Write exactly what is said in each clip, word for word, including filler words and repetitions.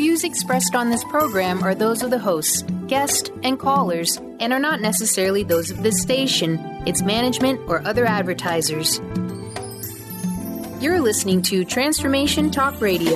views expressed on this program are those of the hosts, guests, and callers, and are not necessarily those of this station, its management, or other advertisers. You're listening to Transformation Talk Radio.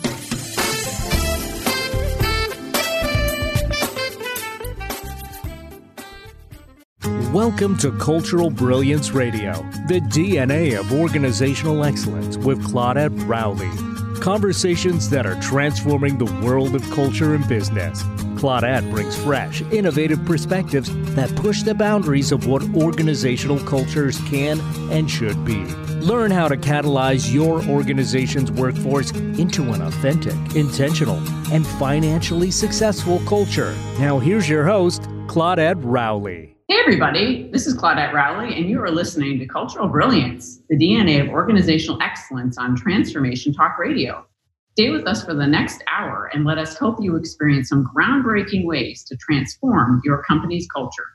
Welcome to Cultural Brilliance Radio, the D N A of organizational excellence with Claudette Rowley. Conversations that are transforming the world of culture and business. Claudette brings fresh, innovative perspectives that push the boundaries of what organizational cultures can and should be. Learn how to catalyze your organization's workforce into an authentic, intentional, and financially successful culture. Now here's your host, Claudette Rowley. Hey everybody, this is Claudette Rowley, and you are listening to Cultural Brilliance, the D N A of organizational excellence on Transformation Talk Radio. Stay with us for the next hour and let us help you experience some groundbreaking ways to transform your company's culture.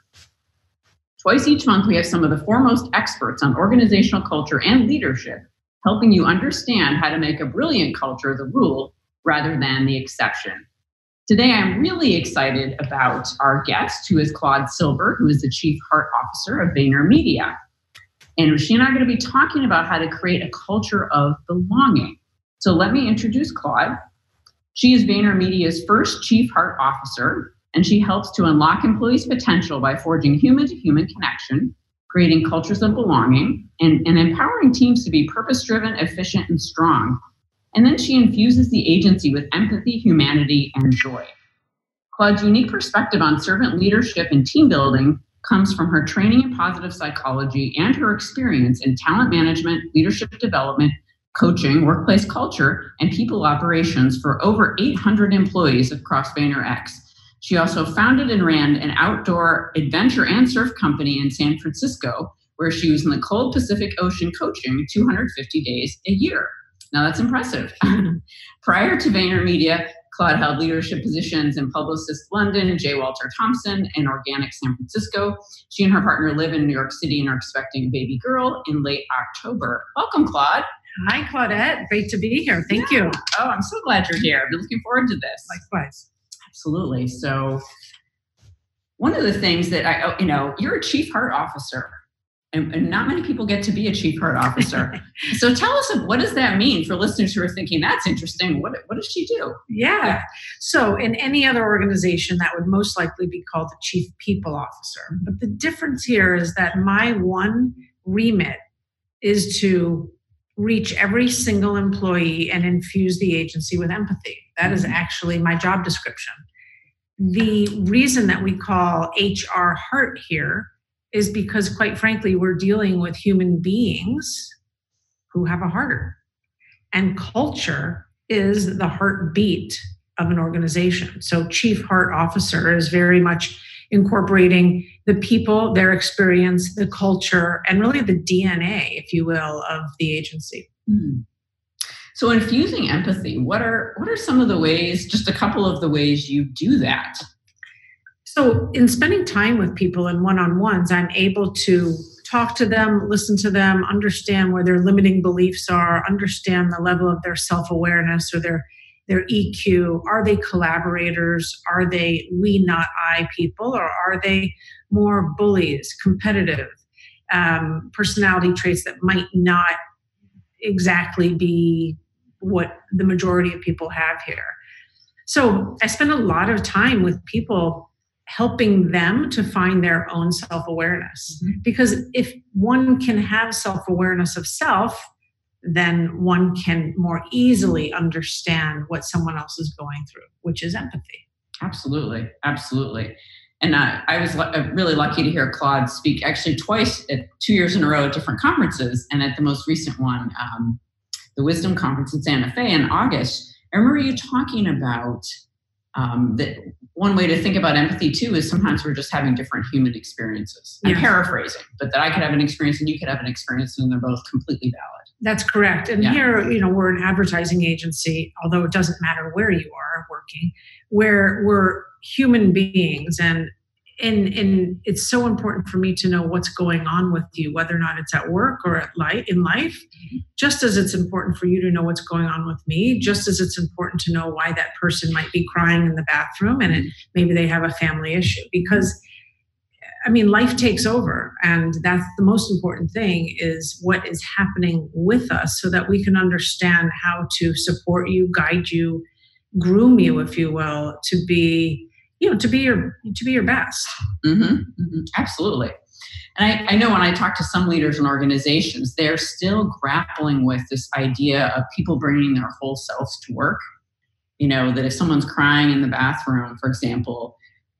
Twice each month, we have some of the foremost experts on organizational culture and leadership, helping you understand how to make a brilliant culture the rule rather than the exception. Today, I'm really excited about our guest, who is Claude Silber, who is the Chief Heart Officer of VaynerMedia. And she and I are going to be talking about how to create a culture of belonging. So let me introduce Claude. She is VaynerMedia's first Chief Heart Officer, and she helps to unlock employees' potential by forging human-to-human connection, creating cultures of belonging, and, and empowering teams to be purpose-driven, efficient, and strong. And then she infuses the agency with empathy, humanity, and joy. Claude's unique perspective on servant leadership and team building comes from her training in positive psychology and her experience in talent management, leadership development, coaching, workplace culture, and people operations for over eight hundred employees across VaynerX. She also founded and ran an outdoor adventure and surf company in San Francisco, where she was in the cold Pacific Ocean coaching two hundred fifty days a year. Now that's impressive. Prior to VaynerMedia, Claude held leadership positions in Publicis London, J. Walter Thompson, and Organic San Francisco. She and her partner live in New York City and are expecting a baby girl in late October. Welcome, Claude. Hi, Claudette. Great to be here. Thank yeah. you. Oh, I'm so glad you're here. I've been looking forward to this. Likewise. Absolutely. So one of the things that I, you know, you're a Chief Heart Officer. And, and not many people get to be a Chief Heart Officer. So tell us, what does that mean for listeners who are thinking, that's interesting. What, what does she do? Yeah. yeah. So in any other organization, that would most likely be called the Chief People Officer. But the difference here is that my one remit is to reach every single employee and infuse the agency with empathy. That is actually my job description. The reason that we call H R Heart here is because, quite frankly, we're dealing with human beings who have a heart. And culture is the heartbeat of an organization. So Chief Heart Officer is very much incorporating the people, their experience, the culture, and really the D N A, if you will, of the agency. Mm-hmm. So infusing empathy, what are what are some of the ways, just a couple of the ways you do that? So in spending time with people in one-on-ones, I'm able to talk to them, listen to them, understand where their limiting beliefs are, understand the level of their self-awareness or their, their E Q. Are they collaborators? Are they we, not I people? Or are they more bullies, competitive, um, personality traits that might not exactly be what the majority of people have here? So I spend a lot of time with people helping them to find their own self-awareness. Mm-hmm. Because if one can have self-awareness of self, then one can more easily understand what someone else is going through, which is empathy. Absolutely. Absolutely. And uh, I was l- really lucky to hear Claude speak actually twice, at two years in a row at different conferences. And at the most recent one, um, the Wisdom Conference in Santa Fe in August, I remember you talking about Um, that one way to think about empathy too is sometimes we're just having different human experiences. I'm yeah. paraphrasing, but that I could have an experience and you could have an experience and they're both completely valid. That's correct. And yeah. here, you know, we're an advertising agency, although it doesn't matter where you are working, where we're human beings. And and and it's so important for me to know what's going on with you, whether or not it's at work or at life in life, just as it's important for you to know what's going on with me, just as it's important to know why that person might be crying in the bathroom and it, maybe they have a family issue. Because I mean, life takes over, and that's the most important thing, is what is happening with us, so that we can understand how to support you, guide you, groom you, if you will, to be, you know, to be your to be your best. Mm-hmm, mm-hmm, absolutely. And I, I know when I talk to some leaders in organizations, they're still grappling with this idea of people bringing their whole selves to work. You know, that if someone's crying in the bathroom, for example,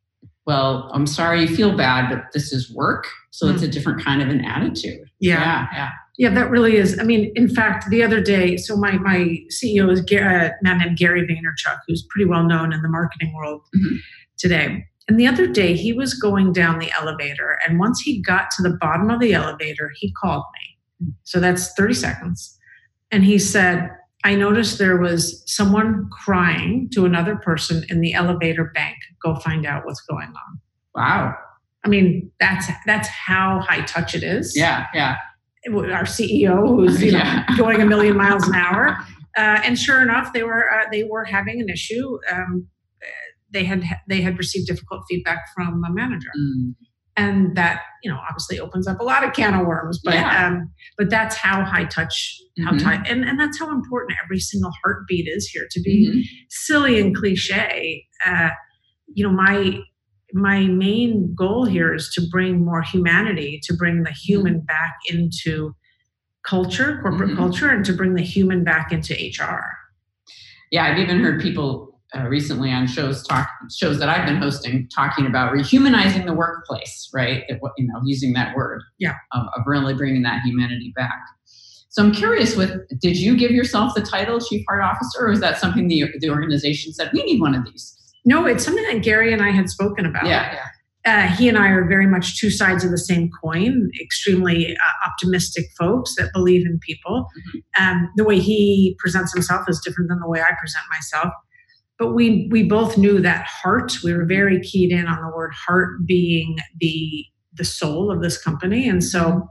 well, I'm sorry you feel bad, but this is work. So mm. it's a different kind of an attitude. Yeah. Yeah. Yeah. Yeah, that really is. I mean, in fact, the other day, so my, my C E O is a man named Gary Vaynerchuk, who's pretty well known in the marketing world mm-hmm. today. And the other day he was going down the elevator, and once he got to the bottom of the elevator, he called me. So that's thirty seconds. And he said, I noticed there was someone crying to another person in the elevator bank. Go find out what's going on. Wow. I mean, that's that's how high touch it is. Yeah, yeah. Our C E O, who's you know yeah. going a million miles an hour, uh, and sure enough, they were uh, they were having an issue. Um, they had they had received difficult feedback from a manager, mm. and that you know obviously opens up a lot of can of worms. But yeah. um, but that's how high touch, how mm-hmm. tight, and and that's how important every single heartbeat is here. To be mm-hmm. silly and cliche, uh, you know my. My main goal here is to bring more humanity, to bring the human back into culture, corporate mm-hmm. culture, and to bring the human back into H R. Yeah, I've even heard people uh, recently on shows talk shows that I've been hosting talking about rehumanizing the workplace, right? It, you know, using that word, yeah, of, of really bringing that humanity back. So I'm curious, with did you give yourself the title Chief Heart Officer, or is that something the the organization said we need one of these? No, it's something that Gary and I had spoken about. Yeah, yeah. Uh, he and I are very much two sides of the same coin, extremely uh, optimistic folks that believe in people. Mm-hmm. Um, the way he presents himself is different than the way I present myself. But we we both knew that heart. We were very keyed in on the word heart being the, the soul of this company. And so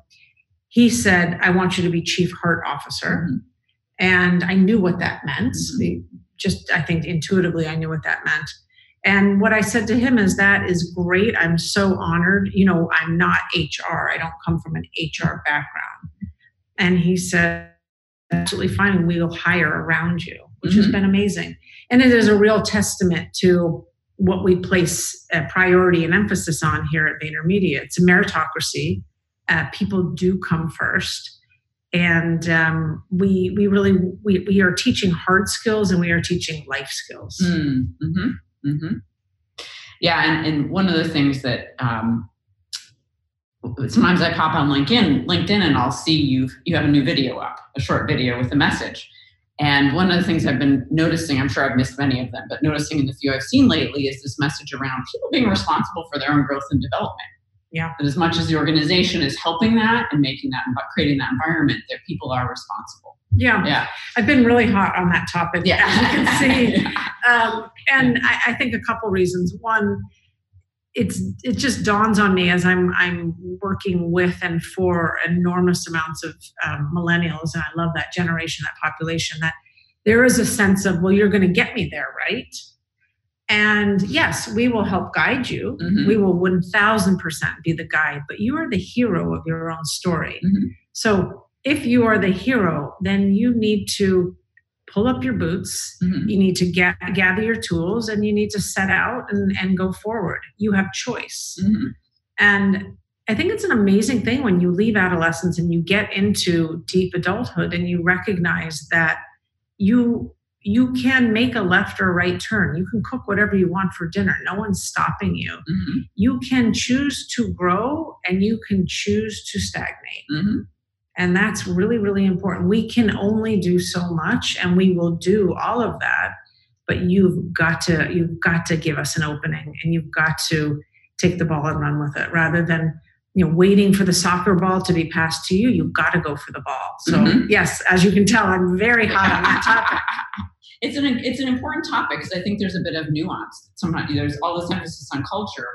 he said, I want you to be Chief Heart Officer. Mm-hmm. And I knew what that meant. Mm-hmm. Just, I think intuitively, I knew what that meant. And what I said to him is, that is great. I'm so honored. You know, I'm not H R. I don't come from an H R background. And he said, absolutely fine. We'll hire around you, which mm-hmm. has been amazing. And it is a real testament to what we place a priority and emphasis on here at VaynerMedia. It's a meritocracy. Uh, people do come first. And um, we we really we, we are teaching hard skills, and we are teaching life skills. Mm-hmm. Mm-hmm. Yeah, and, and one of the things that um, sometimes I pop on LinkedIn, LinkedIn, and I'll see you you have a new video up, a short video with a message. And one of the things I've been noticing, I'm sure I've missed many of them, but noticing in the few I've seen lately is this message around people being responsible for their own growth and development. Yeah. That as much as the organization is helping that and making that, creating that environment, that people are responsible. Yeah. Yeah. I've been really hot on that topic, yeah. as you can see. um, and I, I think a couple reasons. One, it's it just dawns on me as I'm I'm working with and for enormous amounts of um, millennials, and I love that generation, that population, that there is a sense of, well, you're going to get me there, right? And yes, we will help guide you. Mm-hmm. We will one thousand percent be the guide, but you are the hero of your own story. Mm-hmm. So if you are the hero, then you need to pull up your boots. Mm-hmm. You need to get, gather your tools, and you need to set out and, and go forward. You have choice. Mm-hmm. And I think it's an amazing thing when you leave adolescence and you get into deep adulthood and you recognize that you you can make a left or right turn. You can cook whatever you want for dinner. No one's stopping you. Mm-hmm. You can choose to grow, and you can choose to stagnate. Mm-hmm. And that's really, really important. We can only do so much, and we will do all of that. But you've got to, you've got to give us an opening, and you've got to take the ball and run with it, rather than, you know, waiting for the soccer ball to be passed to you. You've got to go for the ball. So mm-hmm. yes, as you can tell, I'm very hot on that topic. It's an it's an important topic, because I think there's a bit of nuance. Sometimes there's all this emphasis on culture,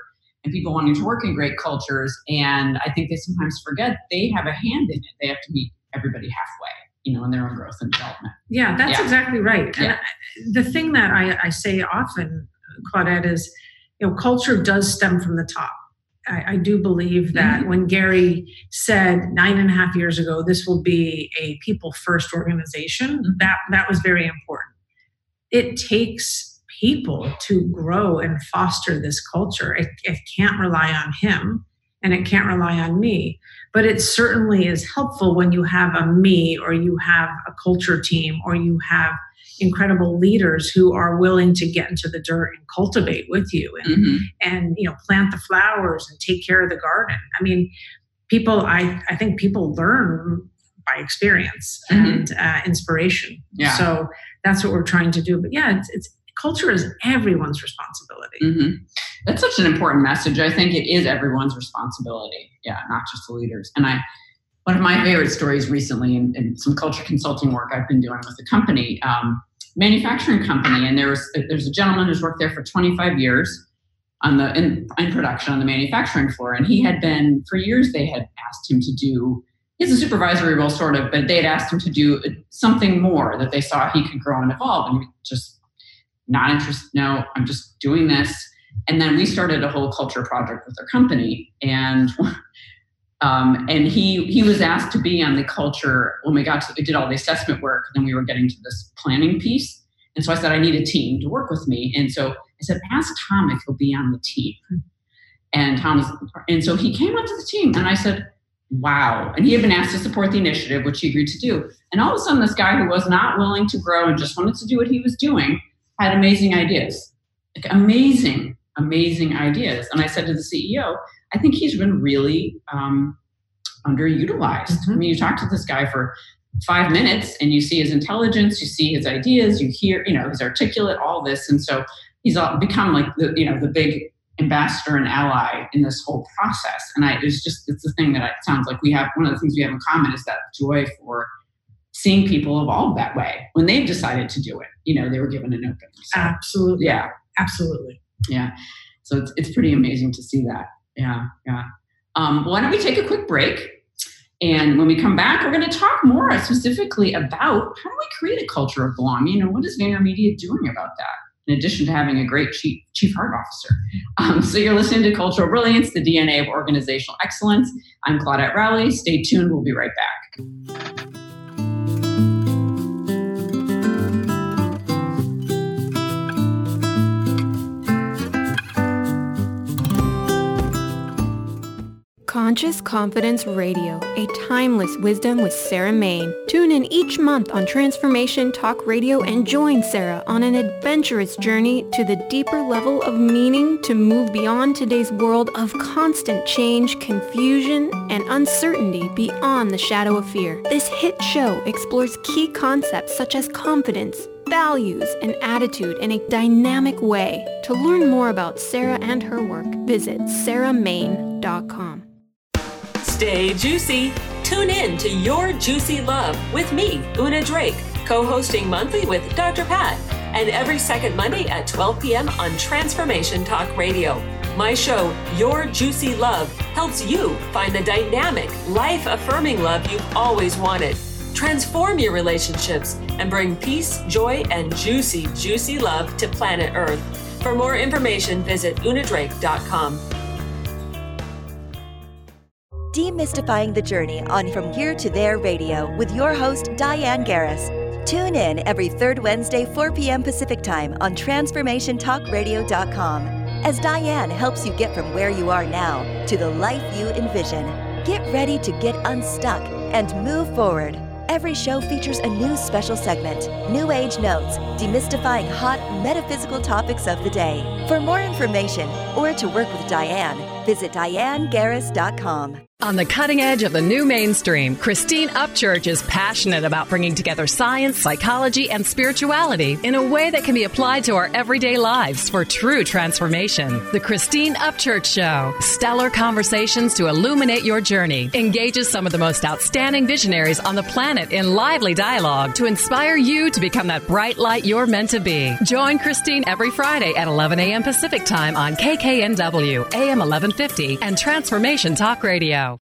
and people wanting to work in great cultures. And I think they sometimes forget they have a hand in it. They have to meet everybody halfway, you know, in their own growth and development. Yeah, that's yeah. exactly right. Yeah. And the thing that I, I say often, Claudette, is, you know, culture does stem from the top. I, I do believe that mm-hmm. when Gary said nine and a half years ago, this will be a people first organization, mm-hmm. that, that was very important. It takes people to grow and foster this culture. It, it can't rely on him and it can't rely on me, but it certainly is helpful when you have a me or you have a culture team or you have incredible leaders who are willing to get into the dirt and cultivate with you and, mm-hmm. and you know, plant the flowers and take care of the garden. I mean, people, I, I think people learn by experience mm-hmm. and uh, inspiration. Yeah. So that's what we're trying to do. But yeah, it's, it's culture is everyone's responsibility. Mm-hmm. That's such an important message. I think it is everyone's responsibility. Yeah, not just the leaders. And I, one of my favorite stories recently in, in some culture consulting work I've been doing with a company, um, manufacturing company, and there was there's a gentleman who's worked there for twenty-five years on the in, in production on the manufacturing floor, and he had been for years. They had asked him to do. He has a supervisory role, sort of, but they had asked him to do something more that they saw he could grow and evolve, and he just not interested. No, I'm just doing this. And then we started a whole culture project with our company, and um, and he he was asked to be on the culture when we got to we did all the assessment work. Then we were getting to this planning piece, and so I said I need a team to work with me. And so I said, ask Tom if he'll be on the team. And Tom was, and so he came onto the team, and I said, wow. And he had been asked to support the initiative, which he agreed to do. And all of a sudden, this guy who was not willing to grow and just wanted to do what he was doing had amazing ideas, like amazing, amazing ideas. And I said to the C E O, I think he's been really um, underutilized. Mm-hmm. I mean, you talk to this guy for five minutes and you see his intelligence, you see his ideas, you hear, you know, he's articulate, all this. And so he's become like the, you know, the big ambassador and ally in this whole process. And I, it's just, it's the thing that it sounds like we have, one of the things we have in common is that joy for seeing people evolve that way when they've decided to do it. You know, they were given an opening. So, absolutely. Yeah. Absolutely. Yeah. So it's it's pretty amazing to see that. Yeah. Yeah. Um, why don't we take a quick break? And when we come back, we're going to talk more specifically about how do we create a culture of belonging and what is VaynerMedia doing about that, in addition to having a great chief, chief heart officer. Um, so you're listening to Cultural Brilliance, the D N A of Organizational Excellence. I'm Claudette Rowley. Stay tuned. We'll be right back. Conscious Confidence Radio, a timeless wisdom with Sarah Main. Tune in each month on Transformation Talk Radio and join Sarah on an adventurous journey to the deeper level of meaning to move beyond today's world of constant change, confusion, and uncertainty beyond the shadow of fear. This hit show explores key concepts such as confidence, values, and attitude in a dynamic way. To learn more about Sarah and her work, visit sarah main dot com. Stay juicy. Tune in to Your Juicy Love with me, Una Drake, co-hosting monthly with Doctor Pat, and every second Monday at twelve p.m. on Transformation Talk Radio. My show, Your Juicy Love, helps you find the dynamic, life-affirming love you've always wanted. Transform your relationships and bring peace, joy, and juicy, juicy love to planet Earth. For more information, visit una drake dot com. Demystifying the Journey on From Here to There Radio with your host, Diane Garris. Tune in every third Wednesday, four p.m. Pacific Time on transformation talk radio dot com as Diane helps you get from where you are now to the life you envision. Get ready to get unstuck and move forward. Every show features a new special segment, New Age Notes, demystifying hot metaphysical topics of the day. For more information or to work with Diane, visit diane garris dot com. On the cutting edge of the new mainstream, Christine Upchurch is passionate about bringing together science, psychology, and spirituality in a way that can be applied to our everyday lives for true transformation. The Christine Upchurch Show, stellar conversations to illuminate your journey, engages some of the most outstanding visionaries on the planet in lively dialogue to inspire you to become that bright light you're meant to be. Join Christine every Friday at eleven a.m. Pacific Time on K K N W, A M eleven fifty, and Transformation Talk Radio.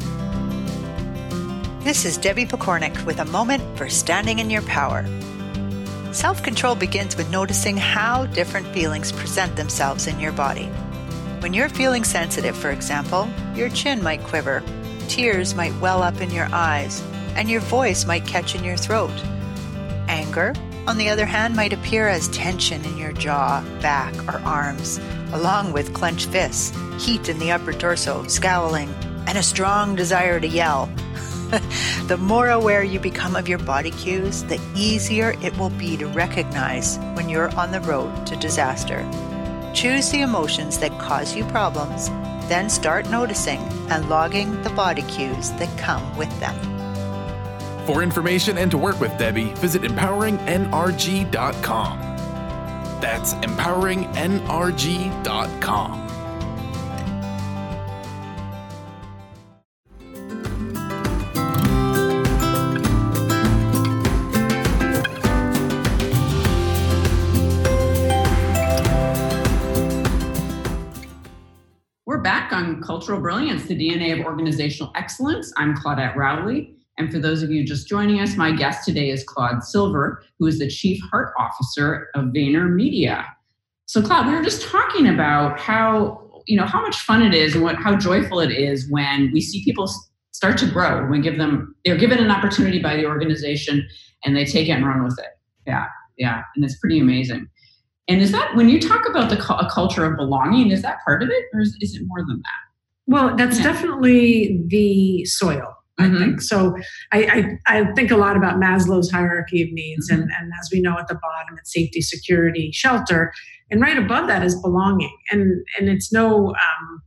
This is Debbie Pokornik with a moment for standing in your power. Self-control begins with noticing how different feelings present themselves in your body. When you're feeling sensitive, for example, your chin might quiver, tears might well up in your eyes, and your voice might catch in your throat. Anger, on the other hand, might appear as tension in your jaw, back, or arms, along with clenched fists, heat in the upper torso, scowling, and a strong desire to yell. The more aware you become of your body cues, the easier it will be to recognize when you're on the road to disaster. Choose the emotions that cause you problems, then start noticing and logging the body cues that come with them. For information and to work with Debbie, visit empowering N R G dot com. That's empowering N R G dot com. Back on Cultural Brilliance, the D N A of Organizational Excellence. I'm Claudette Rowley. And for those of you just joining us, my guest today is Claude Silver, who is the Chief Heart Officer of VaynerMedia. So Claude, we were just talking about how, you know, how much fun it is and what, how joyful it is when we see people start to grow. We give them, they're given an opportunity by the organization and they take it and run with it. Yeah, yeah. And it's pretty amazing. And is that, when you talk about the a culture of belonging, is that part of it, or is, is it more than that? Well, that's yeah. definitely the soil, I mm-hmm. think. So I, I I think a lot about Maslow's hierarchy of needs, mm-hmm. and, and as we know, at the bottom, it's safety, security, shelter, and right above that is belonging. And and it's no, um,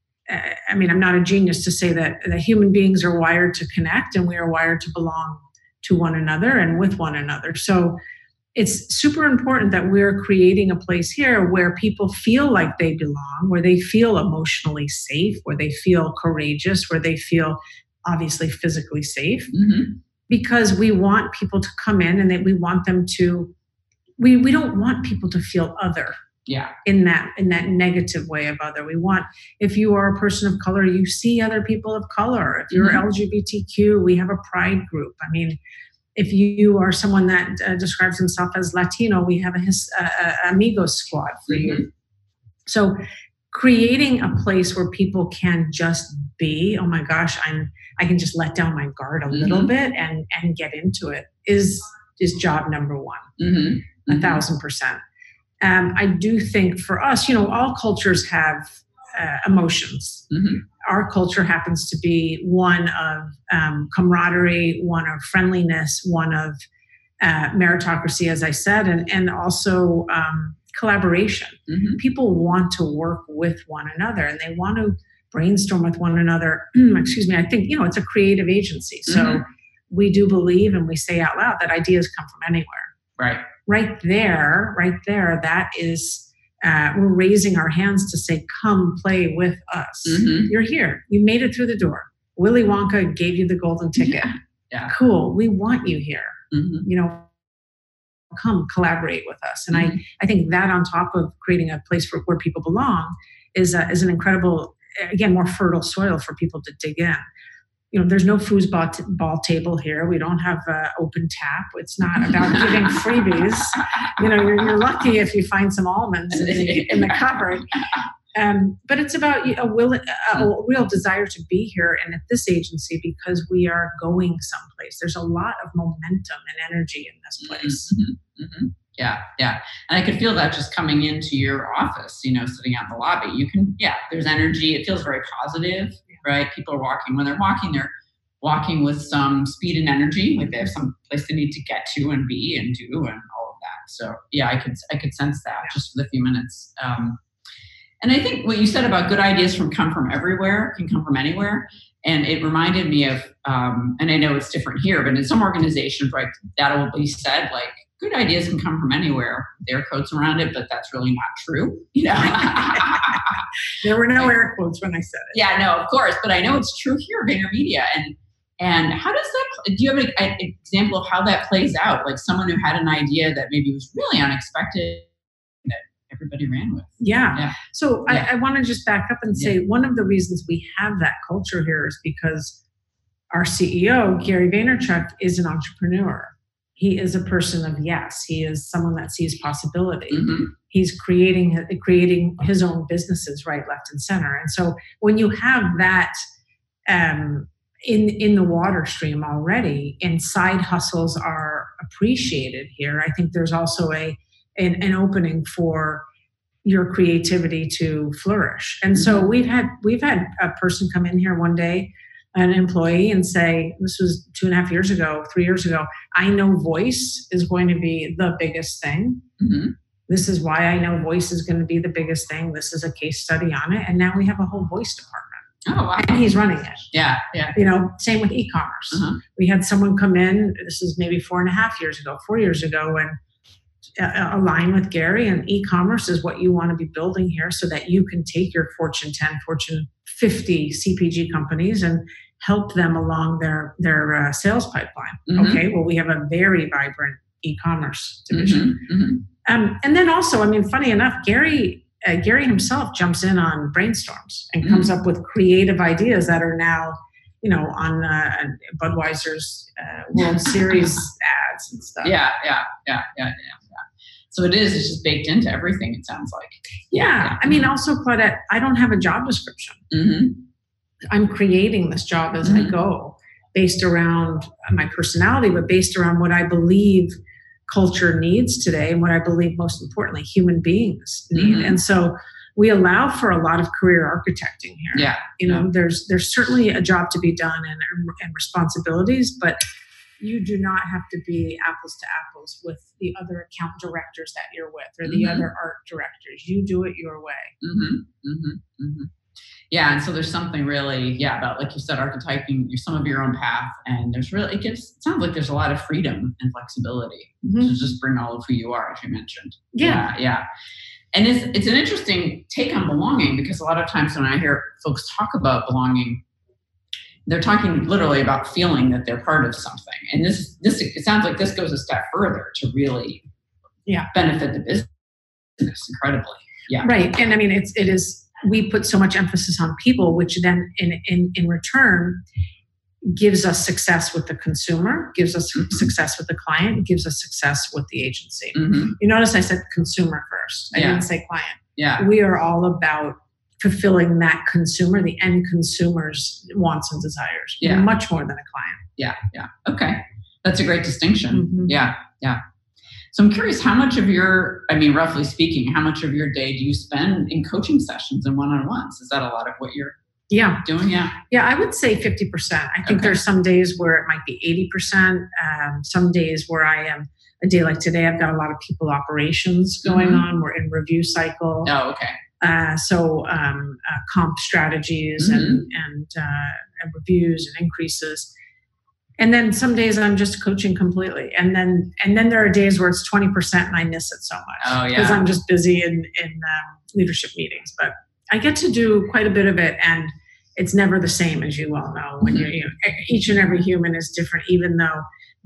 I mean, I'm not a genius to say that, that human beings are wired to connect, and we are wired to belong to one another and with one another. So it's super important that we're creating a place here where people feel like they belong, where they feel emotionally safe, where they feel courageous, where they feel obviously physically safe, mm-hmm. because we want people to come in and that we want them to, we, we don't want people to feel other. Yeah. In that, in that negative way of other. We want, if you are a person of color, you see other people of color. If you're mm-hmm. L G B T Q, we have a pride group. I mean, if you are someone that uh, describes himself as Latino, we have a his, uh, Amigos squad for mm-hmm. you. So creating a place where people can just be, oh my gosh, I'm, I can just let down my guard a mm-hmm. little bit and, and get into it is, is job number one, mm-hmm. a mm-hmm. thousand percent. Um, I do think for us, you know, all cultures have uh, emotions. Mm-hmm. Our culture happens to be one of um, camaraderie, one of friendliness, one of uh, meritocracy, as I said, and, and also um, collaboration. Mm-hmm. People want to work with one another and they want to brainstorm with one another. Excuse me. I think, you know, it's a creative agency. So mm-hmm. we do believe and we say out loud that ideas come from anywhere. Right. Right there, right there, that is... Uh, we're raising our hands to say, come play with us. Mm-hmm. You're here. You made it through the door. Willy Wonka gave you the golden ticket. Yeah. Yeah. Cool. We want you here. Mm-hmm. You know, come collaborate with us. And mm-hmm. I, I think that on top of creating a place for, where people belong is, uh, is an incredible, again, more fertile soil for people to dig in. You know, there's no foosball t- ball table here. We don't have uh, open tap. It's not about giving freebies. You know, you're, you're lucky if you find some almonds in the, in the cupboard. Um, but it's about a, will, a, a real desire to be here and at this agency because we are going someplace. There's a lot of momentum and energy in this place. Mm-hmm. Mm-hmm. Yeah, yeah. And I could feel that just coming into your office, you know, sitting out in the lobby. You can, yeah, there's energy. It feels very positive. Right? People are walking. When they're walking, they're walking with some speed and energy. Like they have some place they need to get to and be and do and all of that. So yeah, I could I could sense that just for the few minutes. Um, and I think what you said about good ideas from come from everywhere, can come from anywhere. And it reminded me of, um, and I know it's different here, but in some organizations, right, that will be said, like, good ideas can come from anywhere. There are quotes around it, but that's really not true. You know, there were no air quotes when I said it. Yeah, no, of course, but I know it's true here at VaynerMedia. And and how does that? Do you have an, an example of how that plays out? Like someone who had an idea that maybe was really unexpected that everybody ran with. Yeah. yeah. So yeah. I, I want to just back up and say yeah. one of the reasons we have that culture here is because our C E O, Gary Vaynerchuk, is an entrepreneur. He is a person of yes. He is someone that sees possibility. Mm-hmm. He's creating creating his own businesses right, left, and center. And so when you have that um, in in the water stream already, and side hustles are appreciated here, I think there's also a an, an opening for your creativity to flourish. And mm-hmm. so we've had we've had a person come in here one day, an employee, and say, this was two and a half years ago, three years ago, I know voice is going to be the biggest thing. Mm-hmm. This is why I know voice is going to be the biggest thing. This is a case study on it. And now we have a whole voice department. Oh, wow. And he's running it. Yeah, yeah. You know, same with e-commerce. Uh-huh. We had someone come in, this is maybe four and a half years ago, four years ago, and uh, align with Gary, and e-commerce is what you want to be building here so that you can take your Fortune ten, Fortune fifty C P G companies and help them along their, their uh, sales pipeline. Mm-hmm. Okay, well, we have a very vibrant e-commerce division. Mm-hmm. Mm-hmm. Um, and then also, I mean, funny enough, Gary uh, Gary himself jumps in on brainstorms and mm-hmm. comes up with creative ideas that are now, you know, on uh, Budweiser's uh, World Series ads and stuff. Yeah, yeah, yeah, yeah, yeah. So it is, it's just baked into everything, it sounds like. Yeah. yeah. I mean, also, Claudette, I don't have a job description. Mm-hmm. I'm creating this job as mm-hmm. I go, based around my personality, but based around what I believe culture needs today and what I believe, most importantly, human beings need. Mm-hmm. And so we allow for a lot of career architecting here. Yeah. You know, yeah. there's there's certainly a job to be done and, and responsibilities, but you do not have to be apples to apples with the other account directors that you're with or the mm-hmm. other art directors. You do it your way. Mm-hmm. Mm-hmm. Mm-hmm. Yeah, and so there's something really, yeah, about, like you said, archetyping your, some of your own path, and there's really, it gives, it sounds like there's a lot of freedom and flexibility mm-hmm. to just bring all of who you are, as you mentioned. Yeah, yeah. yeah. And it's it's an interesting take on belonging, because a lot of times when I hear folks talk about belonging, they're talking literally about feeling that they're part of something. And this, this it sounds like this goes a step further to really yeah. benefit the business incredibly. Yeah. Right. And I mean, it's, it is, we put so much emphasis on people, which then in, in, in return gives us success with the consumer, gives us mm-hmm. success with the client, gives us success with the agency. Mm-hmm. You notice I said consumer first. I yeah. didn't say client. Yeah. We are all about fulfilling that consumer, the end consumer's wants and desires, yeah. much more than a client. Yeah, yeah. Okay. That's a great distinction. Mm-hmm. Yeah, yeah. So I'm curious, how much of your, I mean, roughly speaking, how much of your day do you spend in coaching sessions and one-on-ones? Is that a lot of what you're yeah. doing? Yeah. Yeah, I would say fifty percent. I think okay. there's some days where it might be eighty percent. Um, some days where I am, a day like today, I've got a lot of people operations going mm-hmm. on. We're in review cycle. Oh, okay. Uh, so um, uh, comp strategies mm-hmm. and and, uh, and reviews and increases, and then some days I'm just coaching completely, and then and then there are days where it's twenty percent and I miss it so much oh, yeah. because I'm just busy in in um, leadership meetings. But I get to do quite a bit of it, and it's never the same, as you well know. When mm-hmm. you're, you know, each and every human is different, even though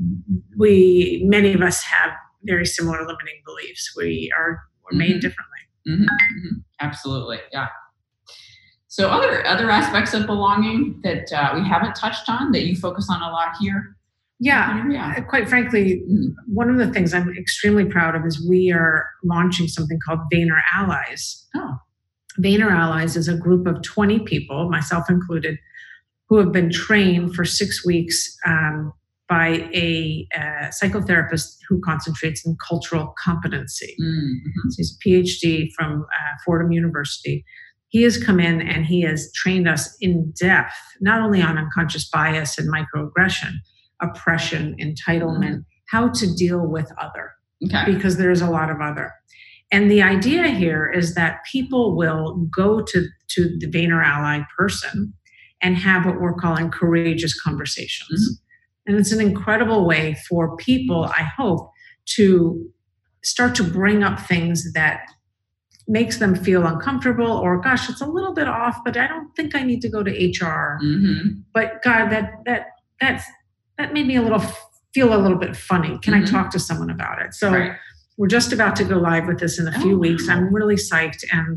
we many of us have very similar limiting beliefs. We are we're mm-hmm. made differently. Mm-hmm, mm-hmm. Absolutely, yeah. So other other aspects of belonging that uh, we haven't touched on that you focus on a lot here? Yeah, yeah. Quite frankly, mm-hmm. one of the things I'm extremely proud of is we are launching something called Vayner Allies. Oh. Vayner Allies is a group of twenty people, myself included, who have been trained for six weeks um, by a uh, psychotherapist who concentrates in cultural competency. Mm-hmm. So he's a P H D from uh, Fordham University. He has come in and he has trained us in depth, not only on unconscious bias and microaggression, oppression, entitlement, mm-hmm. how to deal with other, okay. because there's a lot of other. And the idea here is that people will go to, to the Vayner Ally person and have what we're calling courageous conversations. Mm-hmm. And it's an incredible way for people, I hope, to start to bring up things that makes them feel uncomfortable, or gosh, it's a little bit off, but I don't think I need to go to H R. Mm-hmm. But God, that that that's that made me a little feel a little bit funny. Can mm-hmm. I talk to someone about it? So right. we're just about to go live with this in a few oh, weeks. Wow. I'm really psyched, and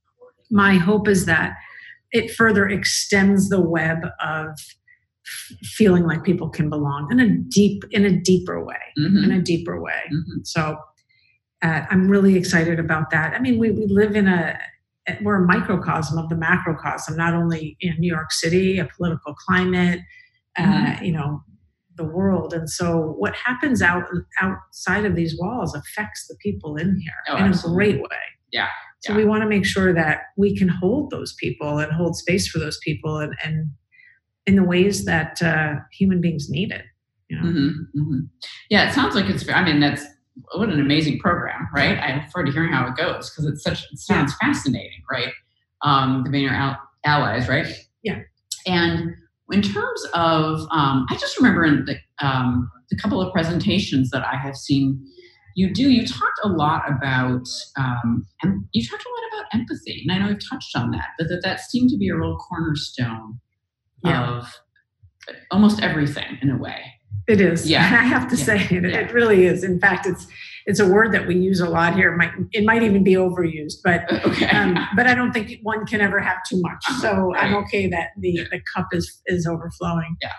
my hope is that it further extends the web of f- feeling like people can belong in a deep, in a deeper way, mm-hmm. in a deeper way. Mm-hmm. So. Uh, I'm really excited about that. I mean, we, we live in a, we're a microcosm of the macrocosm, not only in New York City, a political climate, mm-hmm. uh, you know, the world. And so what happens out outside of these walls affects the people in here oh, in absolutely. a great way. Yeah. So yeah. we want to make sure that we can hold those people and hold space for those people and, and in the ways that uh, human beings need it. You know? Mm-hmm. Mm-hmm. Yeah, it sounds like it's, I mean, that's, what an amazing program, right? I look forward to hearing how it goes because it's such, it sounds yeah. fascinating, right? Um, the Vayner al- allies, right? Yeah. And in terms of, um, I just remember in the, um, the couple of presentations that I have seen you do, you talked a lot about, um, and you talked a lot about empathy, and I know you've touched on that, but that that seemed to be a real cornerstone yeah. of almost everything in a way. It is. Yeah. I have to yeah. say it, yeah. it really is. In fact, it's it's a word that we use a lot here. It might, it might even be overused, but okay. um, but I don't think one can ever have too much. So right. I'm okay that the, yeah. the cup is is overflowing. Yeah.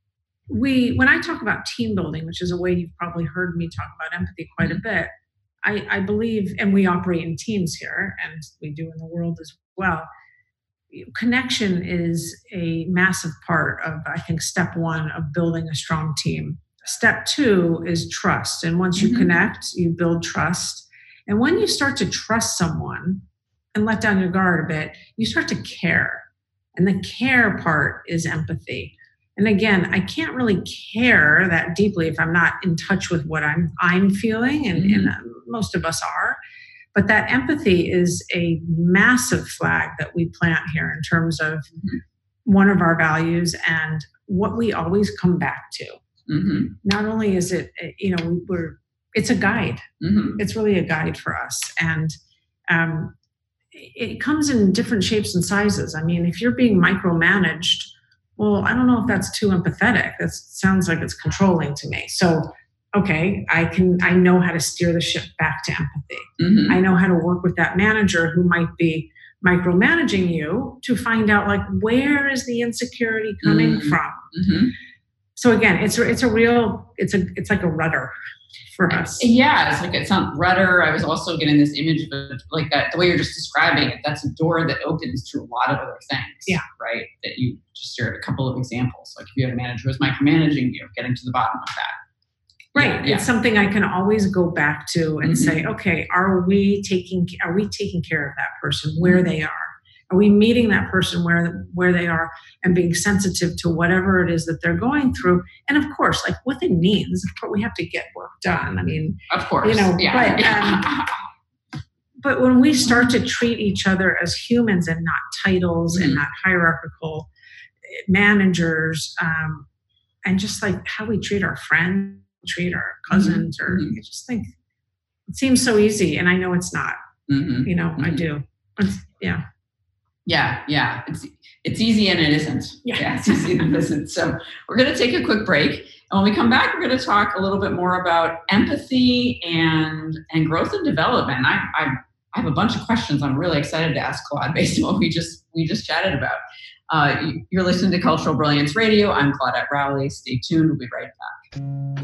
We when I talk about team building, which is a way you've probably heard me talk about empathy quite mm-hmm. a bit, I, I believe, and we operate in teams here, and we do in the world as well. Connection is a massive part of, I think, step one of building a strong team. Step two is trust. And once you mm-hmm. connect, you build trust. And when you start to trust someone and let down your guard a bit, you start to care. And the care part is empathy. And again, I can't really care that deeply if I'm not in touch with what I'm I'm feeling, and, mm-hmm. and most of us are. But that empathy is a massive flag that we plant here in terms of mm-hmm. one of our values and what we always come back to. Mm-hmm. Not only is it, you know, we're, it's a guide. Mm-hmm. It's really a guide for us. And um, it comes in different shapes and sizes. I mean, if you're being micromanaged, well, I don't know if that's too empathetic. That sounds like it's controlling to me. So okay, I can, I know how to steer the ship back to empathy. Mm-hmm. I know how to work with that manager who might be micromanaging you to find out, like, where is the insecurity coming mm-hmm. from? Mm-hmm. So again, it's it's a real, it's a it's like a rudder for us. Yeah, it's like it's not rudder. I was also getting this image of like that, the way you're just describing it, that's a door that opens to a lot of other things. Yeah. Right. That you just shared a couple of examples. Like if you had a manager who's micromanaging you, getting to the bottom of that. Right. Yeah. It's something I can always go back to and mm-hmm. say, okay, are we taking are we taking care of that person where mm-hmm. they are? Are we meeting that person where where they are and being sensitive to whatever it is that they're going through? And of course, like within means, of course, we have to get work done. I mean, of course, you know, yeah. but um, but when we start to treat each other as humans and not titles mm-hmm. and not hierarchical managers, um, and just like how we treat our friends, treat our cousins, mm-hmm. or I just think it seems so easy, and I know it's not. Mm-hmm. You know, mm-hmm. I do. It's, yeah. Yeah, yeah. It's it's easy and it isn't. Yeah, yeah it's easy and it isn't. So we're going to take a quick break. And when we come back, we're going to talk a little bit more about empathy and and growth and development. I I, I have a bunch of questions I'm really excited to ask Claude based on what we just we just chatted about. Uh, you're listening to Cultural Brilliance Radio. I'm Claudette Rowley. Stay tuned. We'll be right back.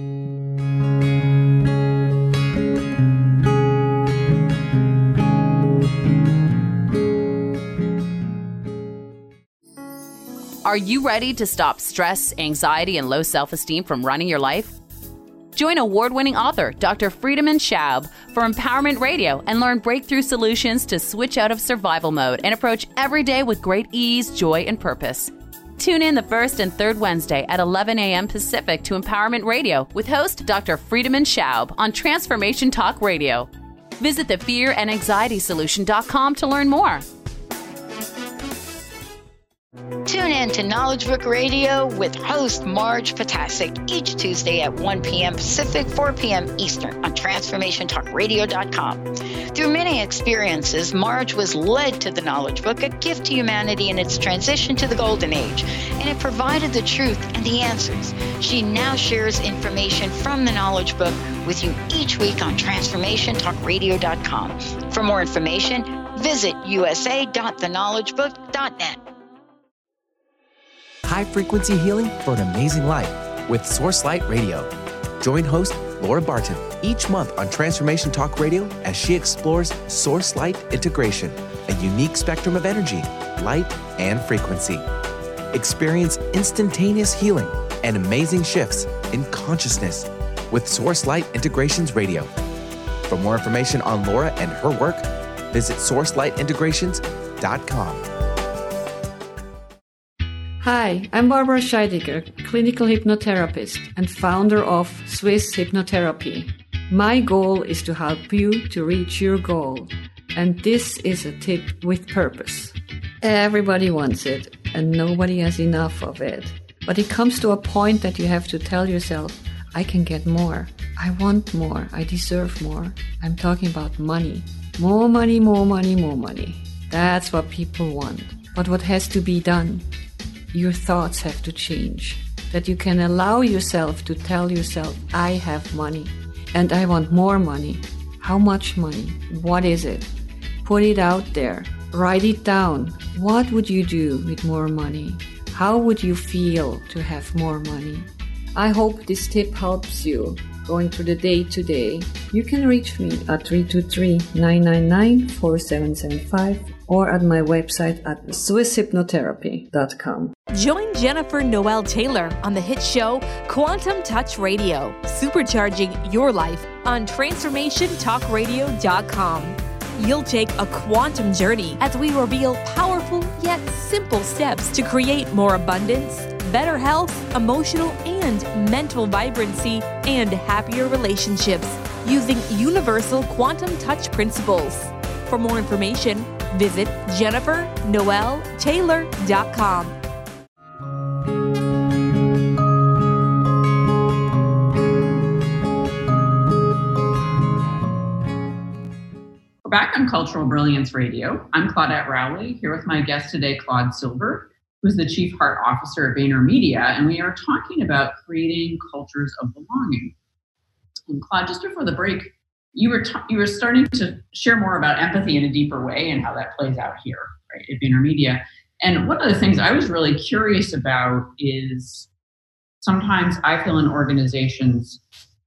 Are you ready to stop stress, anxiety, and low self-esteem from running your life? Join award-winning author Doctor Friedemann Schaub for Empowerment Radio and learn breakthrough solutions to switch out of survival mode and approach every day with great ease, joy, and purpose. Tune in the first and third Wednesday at eleven a.m. Pacific to Empowerment Radio with host Doctor Friedemann Schaub on Transformation Talk Radio. Visit the fear and anxiety solution dot com to learn more. Tune Tune in to Knowledge Book Radio with host Marge Potasic each Tuesday at one p.m. Pacific, four p.m. Eastern on transformation talk radio dot com. Through many experiences, Marge was led to the Knowledge Book, a gift to humanity in its transition to the Golden Age, and it provided the truth and the answers. She now shares information from the Knowledge Book with you each week on transformation talk radio dot com. For more information, visit u s a dot the knowledge book dot net. High-frequency healing for an amazing life with Source Light Radio. Join host Laura Barton each month on Transformation Talk Radio as she explores Source Light integration, a unique spectrum of energy, light, and frequency. Experience instantaneous healing and amazing shifts in consciousness with Source Light Integrations Radio. For more information on Laura and her work, visit source light integrations dot com. Hi, I'm Barbara Scheidegger, clinical hypnotherapist and founder of Swiss Hypnotherapy. My goal is to help you to reach your goal, and this is a tip with purpose. Everybody wants it, and nobody has enough of it. But it comes to a point that you have to tell yourself, I can get more. I want more. I deserve more. I'm talking about money. More money, more money, more money. That's what people want. But what has to be done? Your thoughts have to change. That you can allow yourself to tell yourself, I have money and I want more money. How much money? What is it? Put it out there. Write it down. What would you do with more money? How would you feel to have more money? I hope this tip helps you going through the day today. You can reach me at three two three, nine nine nine, four seven seven five or at my website at swiss hypnotherapy dot com. Join Jennifer Noel Taylor on the hit show Quantum Touch Radio, supercharging your life on transformation talk radio dot com. You'll take a quantum journey as we reveal powerful yet simple steps to create more abundance, better health, emotional and mental vibrancy, and happier relationships using universal quantum touch principles. For more information, visit jennifer noel taylor dot com. We're back on Cultural Brilliance Radio. I'm Claudette Rowley, here with my guest today, Claude Silver, who's the Chief Heart Officer at VaynerMedia, and we are talking about creating cultures of belonging. And Claude, just before the break, you were t- you were starting to share more about empathy in a deeper way and how that plays out here, right, at VaynerMedia. And one of the things I was really curious about is sometimes I feel in organizations,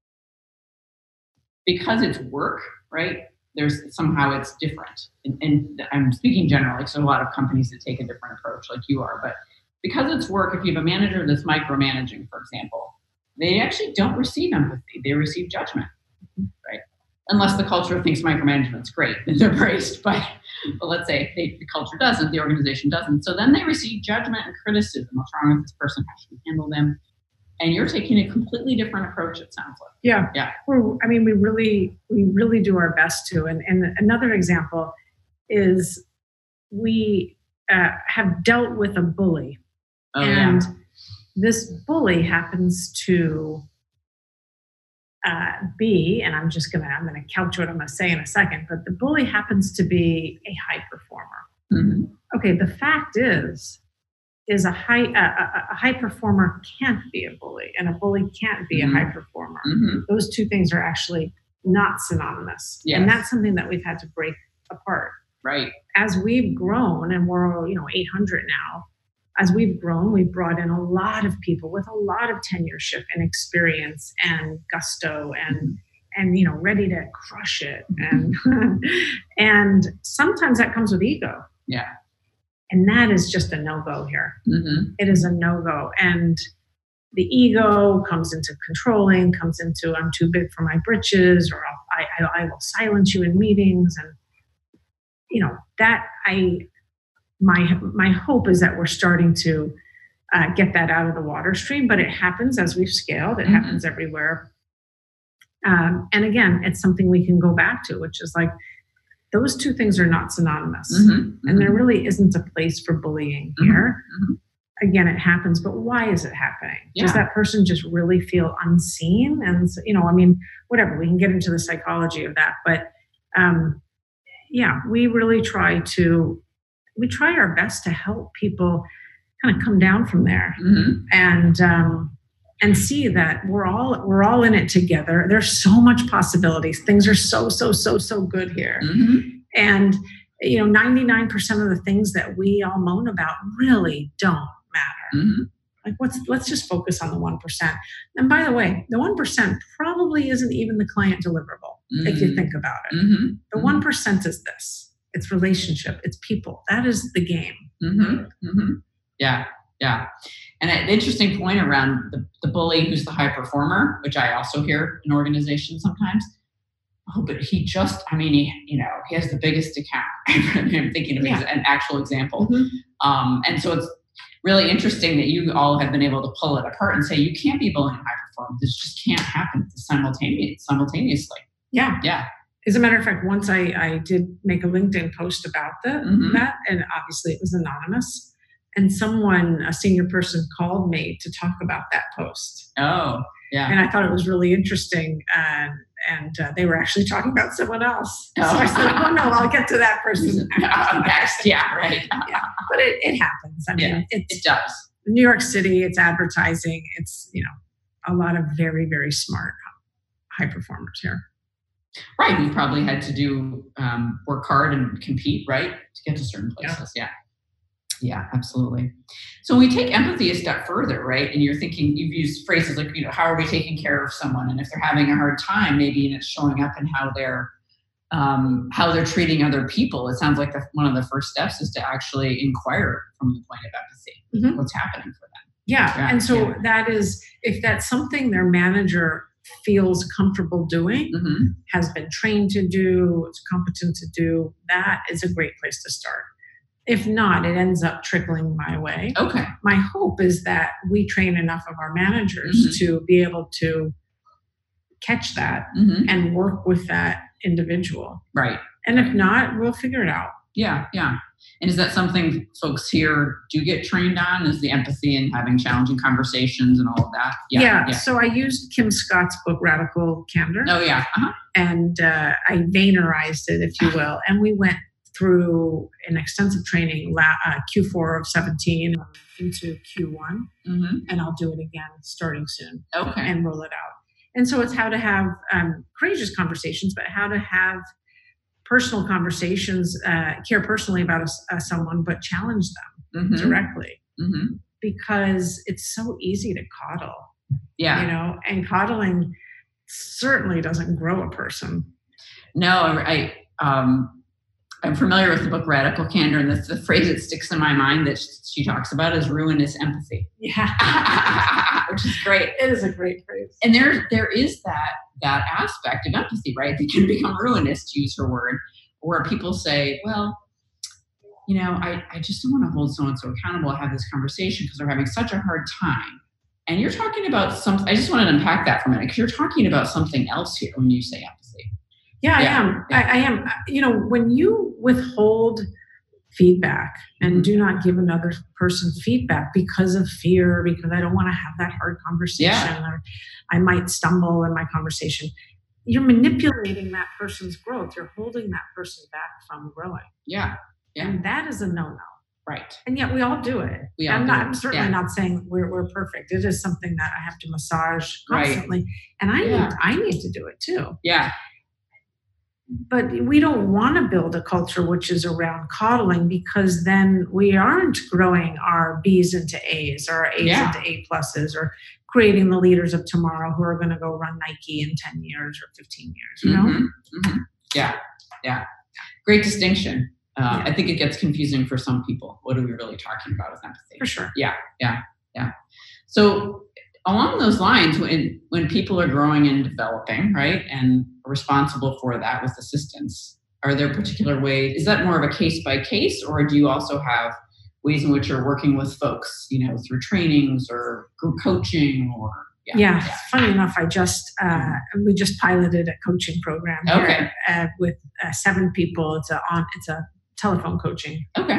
because it's work, right, there's somehow it's different. And, and I'm speaking generally, so a lot of companies that take a different approach like you are, but because it's work, if you have a manager that's micromanaging, for example, they actually don't receive empathy, they receive judgment, right? Unless the culture thinks micromanagement's great and they're praised, but, but let's say they, the culture doesn't, the organization doesn't. So then they receive judgment and criticism. What's wrong with this person? How should we handle them? And you're taking a completely different approach, it sounds like. Yeah. Yeah. We're, I mean, we really, we really do our best to. And, and another example is we uh, have dealt with a bully. Oh, and yeah. This bully happens to uh, be, and I'm just gonna, I'm gonna couch what I'm gonna say in a second, but the bully happens to be a high performer. Mm-hmm. Okay, the fact is, is a high a, a high performer can't be a bully, and a bully can't be mm-hmm. a high performer. Mm-hmm. Those two things are actually not synonymous, yes. and that's something that we've had to break apart. Right. As we've grown, and we're you know eight hundred now. As we've grown, we've brought in a lot of people with a lot of tenureship and experience and gusto and and you know ready to crush it, and and sometimes that comes with ego. Yeah. And that is just a no-go here. Mm-hmm. It is a no-go. And the ego comes into controlling, comes into I'm too big for my britches, or I'll, I, I, I will silence you in meetings. And, you know, that I, my, my hope is that we're starting to uh, get that out of the water stream, but it happens as we've scaled. It mm-hmm. happens everywhere. Um, and again, it's something we can go back to, which is like, those two things are not synonymous. Mm-hmm, and there really isn't a place for bullying here. Mm-hmm, again, it happens, but why is it happening? Yeah. Does that person just really feel unseen? And, you know, I mean, whatever, we can get into the psychology of that, but um, yeah, we really try to, we try our best to help people kind of come down from there mm-hmm. and, um, and see that we're all, we're all in it together. There's so much possibilities. Things are so, so, so, so good here. Mm-hmm. And, you know, ninety-nine percent of the things that we all moan about really don't matter. Mm-hmm. Like, what's, let's just focus on the one percent. And by the way, the one percent probably isn't even the client deliverable, mm-hmm. if you think about it. Mm-hmm. The one percent is this. It's relationship. It's people. That is the game. Mm-hmm. Mm-hmm. Yeah, yeah. And an interesting point around the, the bully who's the high performer, which I also hear in organizations sometimes. Oh, but he just, I mean, he, you know, he has the biggest account. I'm thinking of Yeah. an actual example. Mm-hmm. Um, and so it's really interesting that you all have been able to pull it apart and say, you can't be bullying high performance. This just can't happen simultaneous, simultaneously. Yeah. Yeah. As a matter of fact, once I, I did make a LinkedIn post about that, Mhm. that, and obviously it was anonymous. And someone, a senior person, called me to talk about that post. Oh, yeah. And I thought it was really interesting. And, and uh, they were actually talking about someone else. Oh. So I said, oh, no, I'll get to that person Next. Yeah, right. Yeah. But it, it happens. I mean, Yeah, it's it does. New York City, it's advertising. It's, you know, a lot of very, very smart high performers here. Right. You probably had to do um, work hard and compete, right, to get to certain places. Yeah. Yeah, absolutely. So we take empathy a step further, right? And you're thinking, you've used phrases like, you know, how are we taking care of someone? And if they're having a hard time, maybe and it's showing up in how they're um, how they're treating other people. It sounds like the, one of the first steps is to actually inquire from the point of empathy, Mhm. what's happening for them. Yeah. Yeah, And so yeah. that is, if that's something their manager feels comfortable doing, Mm-hmm. has been trained to do, is competent to do, that is a great place to start. If not, it ends up trickling my way. Okay. My hope is that we train enough of our managers Mhm. to be able to catch that Mm-hmm. and work with that individual. Right. And if not, we'll figure it out. Yeah, yeah. And is that something folks here do get trained on? Is the empathy and having challenging conversations and all of that? Yeah. So I used Kim Scott's book, Radical Candor. Oh, yeah. Uh-huh. And uh, I Vaynerized it, if you will. And we went through an extensive training, la- uh, Q four of seventeen into Q one. Mm-hmm. And I'll do it again starting soon. Okay. And roll it out. And so it's how to have um, courageous conversations, but how to have personal conversations, uh, care personally about a, uh, someone, but challenge them Mhm. directly. Mm-hmm. Because it's so easy to coddle, Yeah. you know, and coddling certainly doesn't grow a person. No, I, um, I'm familiar with the book Radical Candor, and that's the phrase that sticks in my mind that she talks about is ruinous empathy, Yeah. which is great. It is a great phrase. And there, there is that that aspect of empathy, right? That can become ruinous, to use her word, where people say, well, you know, I, I just don't want to hold so-and-so accountable to have this conversation because they're having such a hard time. And you're talking about something, I just want to unpack that for a minute, because you're talking about something else here when you say empathy. Yeah, Yeah. I am. I, I am. You know, when you withhold feedback and do not give another person feedback because of fear, because I don't want to have that hard conversation, Yeah. or I might stumble in my conversation, you're manipulating that person's growth. You're holding that person back from growing. Yeah. Yeah. And that is a no-no. Right. And yet we all do it. We all I'm, do not, it. I'm certainly Yeah. not saying we're, we're perfect. It is something that I have to massage Right. constantly. And I Yeah. need I need to do it too. Yeah. But we don't want to build a culture which is around coddling, because then we aren't growing our B's into A's or our A's Yeah. into A pluses, or creating the leaders of tomorrow who are going to go run Nike in ten years or fifteen years, you know? Mhm. Mhm. Yeah. Yeah. Great distinction. Uh, Yeah. I think it gets confusing for some people. What are we really talking about with empathy? For sure. Yeah. Yeah. Yeah. So along those lines, when when people are growing and developing, right, and are responsible for that with assistance, are there particular ways? Is that more of a case by case, or do you also have ways in which you're working with folks, you know, through trainings or group coaching, or yeah? Yeah, funny enough, I just uh, we just piloted a coaching program here Okay. uh, with uh, seven people. It's a on it's a telephone coaching. Okay.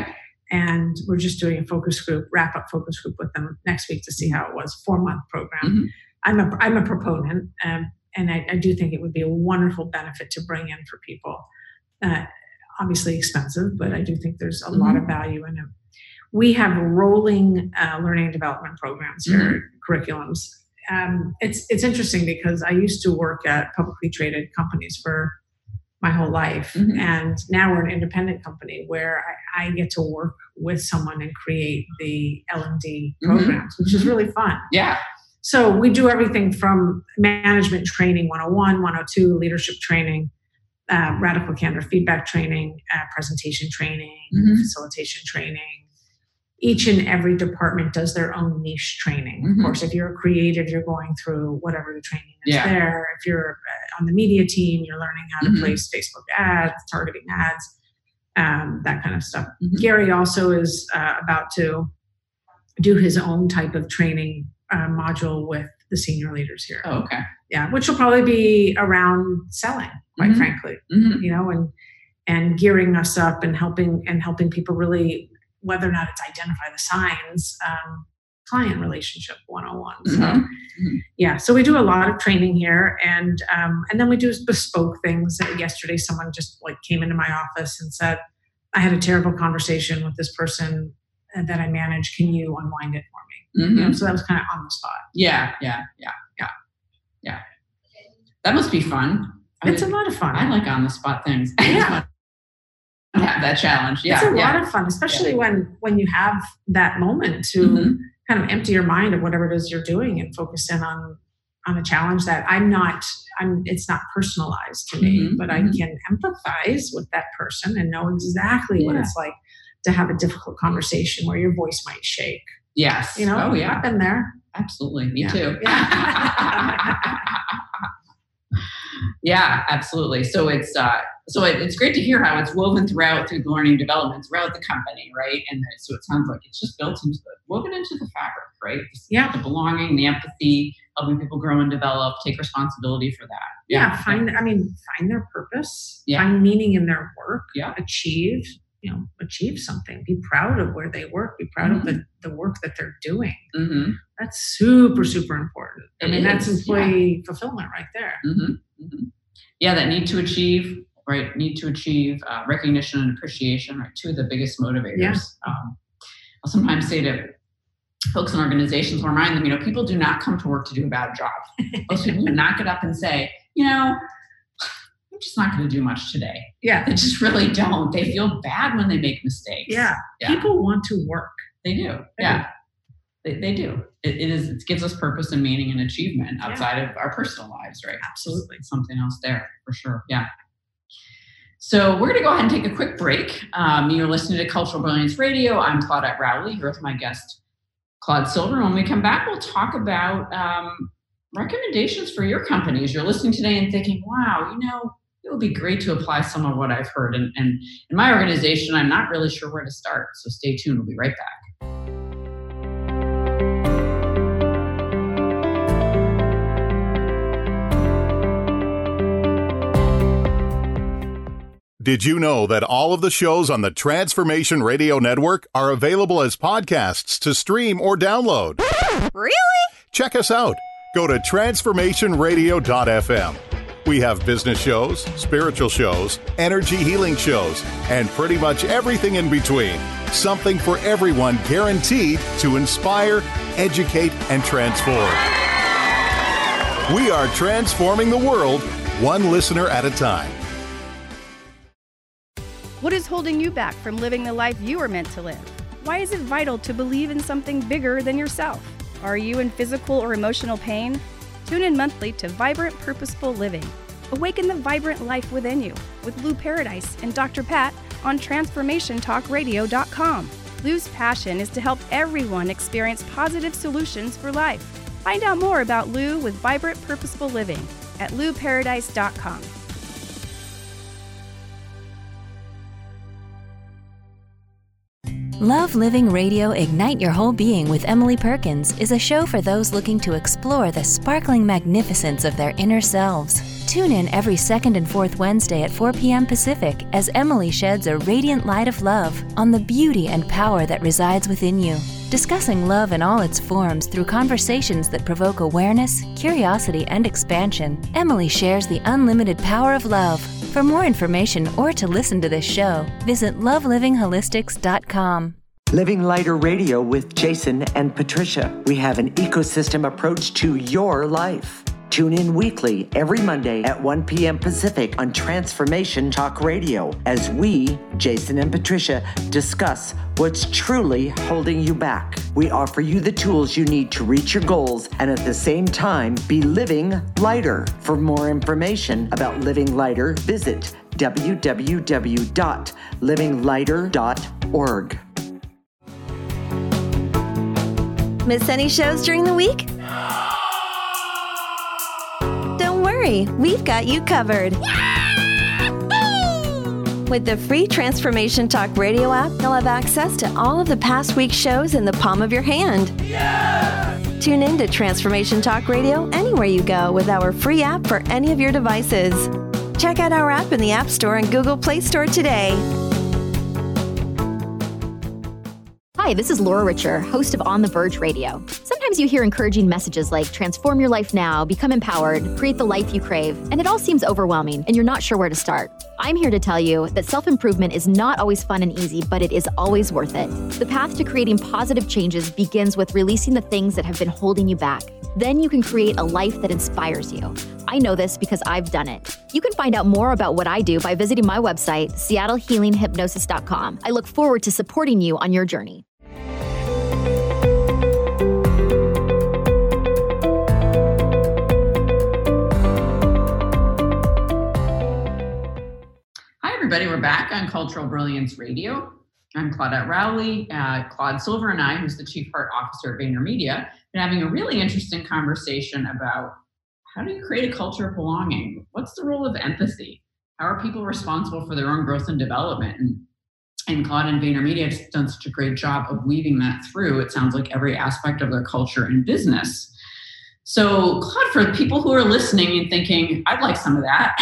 and we're just doing a focus group, wrap up focus group with them next week to see how it was. Four month program. Mm-hmm. I'm a I'm a proponent, um, and I, I do think it would be a wonderful benefit to bring in for people. Uh, obviously expensive, but I do think there's a mm-hmm. lot of value in it. We have rolling uh, learning and development programs here, mm-hmm. curriculums. Um, it's it's interesting because I used to work at publicly traded companies for my whole life, mm-hmm. and now we're an independent company where I, I get to work with someone and create the L and D programs, mm-hmm. which is really fun. Yeah. So we do everything from management training one oh one, one oh two, leadership training, uh, radical candor feedback training, uh, presentation training, mm-hmm. facilitation training. Each and every department does their own niche training. Mm-hmm. Of course, if you're a creative, you're going through whatever the training is yeah. there. If you're on the media team, you're learning how to mm-hmm. place Facebook ads, targeting ads, um, that kind of stuff. Mm-hmm. Gary also is uh, about to do his own type of training uh, module with the senior leaders here. Oh, okay. Yeah, which will probably be around selling, quite mm-hmm. frankly, mm-hmm. you know, and and gearing us up and helping and helping people really, whether or not it's identify the signs, um, client relationship one oh one. So, mm-hmm. Mm-hmm. yeah, so we do a lot of training here, and um, and then we do bespoke things. Uh, yesterday, someone just like came into my office and said, "I had a terrible conversation with this person that I manage. Can you unwind it for me?" Mm-hmm. You know, so that was kind of on the spot. Yeah, yeah, yeah, yeah, yeah. That must be fun. It's I mean, a lot of fun. I like on the spot things. Yeah. Yeah, that challenge. Yeah, it's a yeah. lot of fun, especially yeah. when when you have that moment to mm-hmm. kind of empty your mind of whatever it is you're doing and focus in on on a challenge that I'm not. I'm. It's not personalized to me, mm-hmm. but I can empathize with that person and know exactly yeah. what it's like to have a difficult conversation where your voice might shake. Yes. You know. Oh yeah. I've been there. Absolutely. Me yeah. too. Yeah. Yeah, absolutely. So it's uh, so it, it's great to hear how it's woven throughout through the learning development throughout the company, right? And the, so it sounds like it's just built into the woven into the fabric, right? Yeah, the belonging, the empathy, helping people grow and develop, take responsibility for that. Yeah, yeah. find. I mean, find their purpose, yeah. find meaning in their work, yeah. achieve. You know, achieve something. Be proud of where they work. Be proud mm-hmm. of the, the work that they're doing. Mm-hmm. That's super, super important. I it mean, is. that's employee yeah. fulfillment right there. Mm-hmm. Mm-hmm. Yeah, that need to achieve, right? Need to achieve uh, recognition and appreciation, right? Two of the biggest motivators. Yeah. Um, I'll sometimes say to folks in organizations, or remind them, you know, people do not come to work to do a bad job. Most people do not get up and say, you know, I'm just not going to do much today. Yeah. They just really don't. They feel bad when they make mistakes. Yeah. yeah. People want to work. They do. They yeah. do. They, they do. It, it is. It gives us purpose and meaning and achievement outside yeah. of our personal lives, right? Absolutely. It's something else there for sure. Yeah. So we're going to go ahead and take a quick break. Um, you're listening to Cultural Brilliance Radio. I'm Claudette Rowley, here with my guest, Claude Silver. When we come back, we'll talk about um, recommendations for your company as you're listening today and thinking, wow, you know, it would be great to apply some of what I've heard. And, and in my organization, I'm not really sure where to start. So stay tuned. We'll be right back. Did you know that all of the shows on the Transformation Radio Network are available as podcasts to stream or download? Really? Check us out. Go to transformation radio dot f m. We have business shows, spiritual shows, energy healing shows, and pretty much everything in between. Something for everyone, guaranteed to inspire, educate, and transform. We are transforming the world, one listener at a time. What is holding you back from living the life you were meant to live? Why is it vital to believe in something bigger than yourself? Are you in physical or emotional pain? Tune in monthly to Vibrant Purposeful Living. Awaken the vibrant life within you with Lou Paradise and Doctor Pat on transformation talk radio dot com. Lou's passion is to help everyone experience positive solutions for life. Find out more about Lou with Vibrant Purposeful Living at lou paradise dot com. Love Living Radio Ignite Your Whole Being with Emily Perkins is a show for those looking to explore the sparkling magnificence of their inner selves. Tune in every second and fourth Wednesday at four p.m. Pacific as Emily sheds a radiant light of love on the beauty and power that resides within you. Discussing love in all its forms through conversations that provoke awareness, curiosity, and expansion, Emily shares the unlimited power of love. For more information or to listen to this show, visit love living holistics dot com. Living Lighter Radio with Jason and Patricia. We have an ecosystem approach to your life. Tune in weekly every Monday at one p.m. Pacific on Transformation Talk Radio as we, Jason and Patricia, discuss what's truly holding you back. We offer you the tools you need to reach your goals and at the same time be living lighter. For more information about Living Lighter, visit w w w dot living lighter dot org. Miss any shows during the week? Don't worry, we've got you covered. With the free Transformation Talk Radio app, you'll have access to all of the past week's shows in the palm of your hand. Yeah! Tune in to Transformation Talk Radio anywhere you go with our free app for any of your devices. Check out our app in the App Store and Google Play Store today. Hi, this is Laura Richer, host of On the Verge Radio. Sometimes you hear encouraging messages like transform your life now, become empowered, create the life you crave, and it all seems overwhelming and you're not sure where to start. I'm here to tell you that self-improvement is not always fun and easy, but it is always worth it. The path to creating positive changes begins with releasing the things that have been holding you back. Then you can create a life that inspires you. I know this because I've done it. You can find out more about what I do by visiting my website, seattle healing hypnosis dot com. I look forward to supporting you on your journey. Everybody, we're back on Cultural Brilliance Radio. I'm Claudette Rowley. Uh, Claude Silver and I, who's the Chief Heart Officer at VaynerMedia, been having a really interesting conversation about how do you create a culture of belonging? What's the role of empathy? How are people responsible for their own growth and development? And, and Claude and VaynerMedia have done such a great job of weaving that through, it sounds like, every aspect of their culture and business. So, Claude, for people who are listening and thinking, I'd like some of that,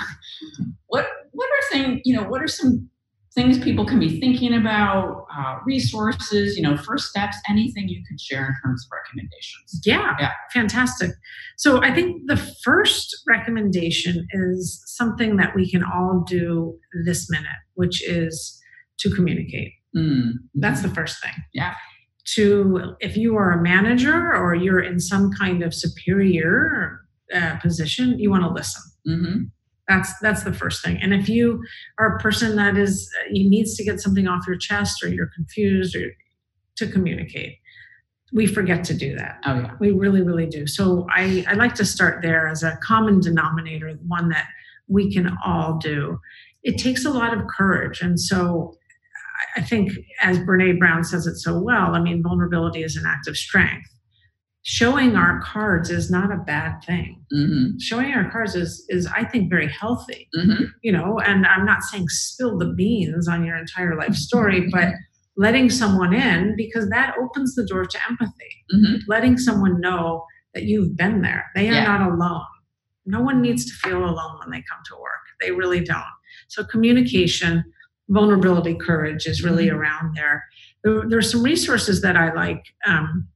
what What are things, you know, what are some things people can be thinking about, uh, resources, you know, first steps, anything you could share in terms of recommendations? Yeah, yeah, fantastic. So I think the first recommendation is something that we can all do this minute, which is to communicate. Mm-hmm. That's the first thing. Yeah. To, if you are a manager or you're in some kind of superior uh, position, you want to listen. Mm-hmm. That's that's the first thing. And if you are a person that is, you needs to get something off your chest or you're confused, or to communicate. We forget to do that. Oh yeah. We really, really do. So I, I like to start there as a common denominator, one that we can all do. It takes a lot of courage. And so I think, as Brene Brown says it so well, I mean, vulnerability is an act of strength. Showing our cards is not a bad thing. Mm-hmm. Showing our cards is, is, I think, very healthy. Mm-hmm. You know, and I'm not saying spill the beans on your entire life story, but letting someone in, because that opens the door to empathy. Mm-hmm. Letting someone know that you've been there. They are yeah. not alone. No one needs to feel alone when they come to work. They really don't. So communication, vulnerability, courage is really mm-hmm. around there. there. There's some resources that I like. Um,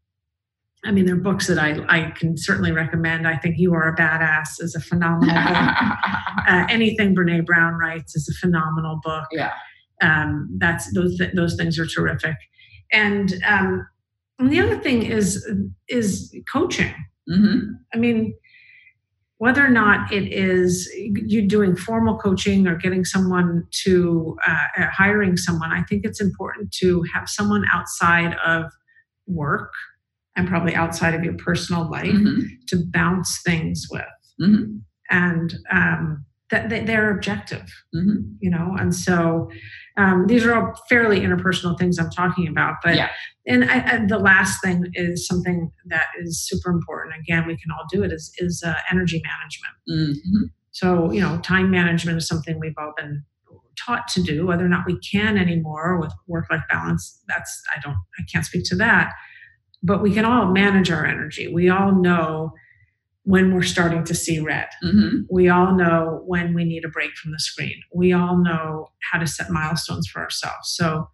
I mean, there are books that I, I can certainly recommend. I think You Are a Badass is a phenomenal book. Uh, anything Brene Brown writes is a phenomenal book. Yeah. Um, that's those th- those things are terrific. And, um, and the other thing is is coaching. Mm-hmm. I mean, whether or not it is you doing formal coaching or getting someone to uh, hiring someone, I think it's important to have someone outside of work and probably outside of your personal life mm-hmm. to bounce things with. Mm-hmm. And um, that they're objective, mm-hmm. you know? And so um, these are all fairly interpersonal things I'm talking about. But yeah. and I, I, the last thing is something that is super important. Again, we can all do it, is, is uh, energy management. Mm-hmm. So, you know, time management is something we've all been taught to do. Whether or not we can anymore with work-life balance, that's, I don't, I can't speak to that. But we can all manage our energy. We all know when we're starting to see red. Mm-hmm. We all know when we need a break from the screen. We all know how to set milestones for ourselves. So,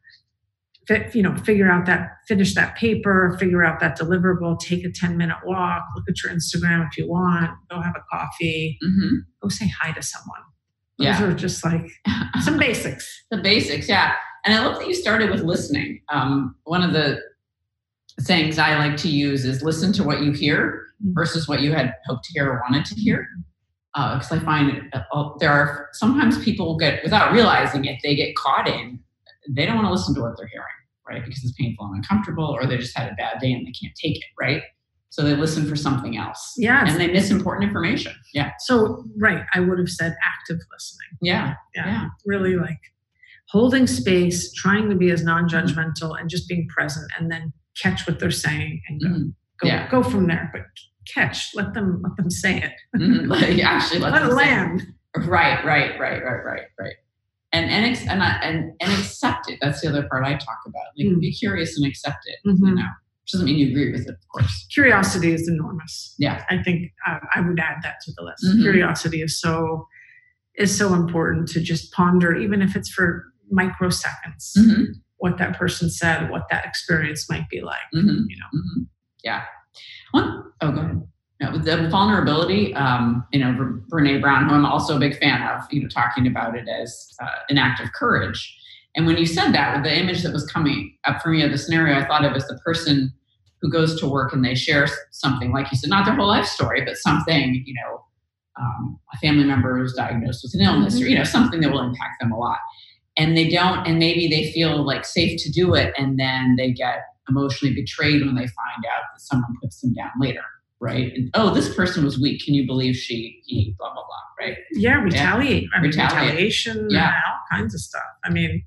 you know, figure out that, finish that paper, figure out that deliverable, take a ten minute walk, look at your Instagram if you want, go have a coffee, mm-hmm. go say hi to someone. Those Yeah. are just like some basics. The basics, yeah. And I love that you started with listening. Um, one of the sayings I like to use is listen to what you hear versus what you had hoped to hear or wanted to hear. Because uh, I find uh, there are sometimes people get, without realizing it, they get caught in, they don't want to listen to what they're hearing, right? Because it's painful and uncomfortable, or they just had a bad day and they can't take it, right? So they listen for something else. Yeah. And they miss important information. Yeah. So, right. I would have said active listening. Yeah. Yeah. yeah. Really like holding space, trying to be as non-judgmental and just being present, and then catch what they're saying and go, Mm-hmm. go, Yeah. go from there. But catch, let them, let them say it. Mhm. Like, actually, let, Let them it say land. Right, right, right, right, right, right. And and ex- and, I, and and accept it. That's the other part I talk about. Like, Mm. be curious and accept it. Mhm. You know, which doesn't mean you agree with it, of course. Curiosity is enormous. Yeah. I think uh, I would add that to the list. Mhm. Curiosity is so is so important to just ponder, even if it's for microseconds, Mhm. what that person said, what that experience might be like. Mhm. You know. Mhm. Yeah. One, oh, go ahead. No, the vulnerability, um, you know, Bre- Brene Brown, who I'm also a big fan of, you know, talking about it as uh, an act of courage. And when you said that, with the image that was coming up for me of the scenario, I thought of as the person who goes to work and they share something, like you said, not their whole life story, but something, you know, um, a family member who's diagnosed with an illness, or, you know, something that will impact them a lot. And they don't, and maybe they feel like safe to do it, and then they get emotionally betrayed when they find out that someone puts them down later. Right. And, oh, this person was weak. Can you believe she, he, blah, blah, blah. Right. Yeah. Retaliate. Yeah. I mean, Retaliate. retaliation. Yeah. And all kinds of stuff. I mean,